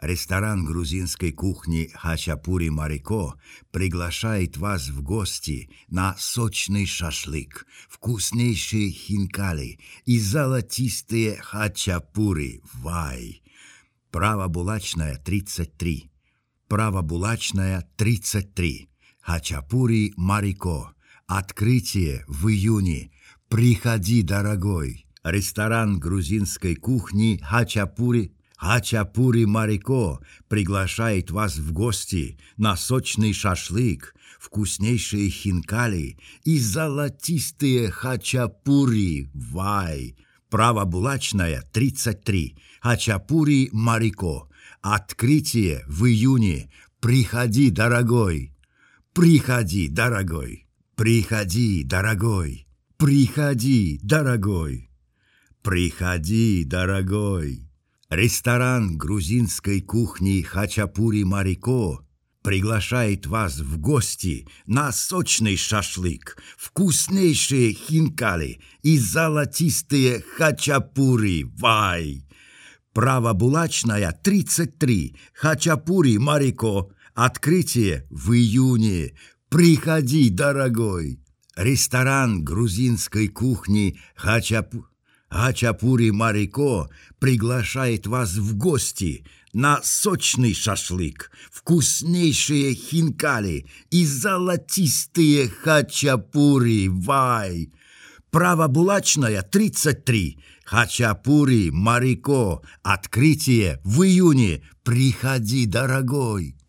Ресторан грузинской кухни «Хачапури Марико» приглашает вас в гости на сочный шашлык, вкуснейшие хинкали и золотистые хачапури. Вай! Правобулачная, 33. Правобулачная, 33. «Хачапури Марико». Открытие в июне. Приходи, дорогой. Ресторан грузинской кухни «Хачапури Марико» приглашает вас в гости на сочный шашлык, вкуснейшие хинкали и золотистые хачапури. Вай! Правобулачная, 33. «Хачапури Марико». Открытие в июне. Приходи, дорогой. Приходи, дорогой. Приходи, дорогой. Приходи, дорогой. Приходи, дорогой. Ресторан грузинской кухни «Хачапури Марико» приглашает вас в гости на сочный шашлык, вкуснейшие хинкали и золотистые хачапури. Вай! Правобулачная, 33. «Хачапури Марико». Открытие в июне. Приходи, дорогой. Ресторан грузинской кухни «Хачапури Марико» приглашает вас в гости на сочный шашлык, вкуснейшие хинкали и золотистые хачапури. Вай! Правобулачная, 33. «Хачапури Марико». Открытие в июне. Приходи, дорогой.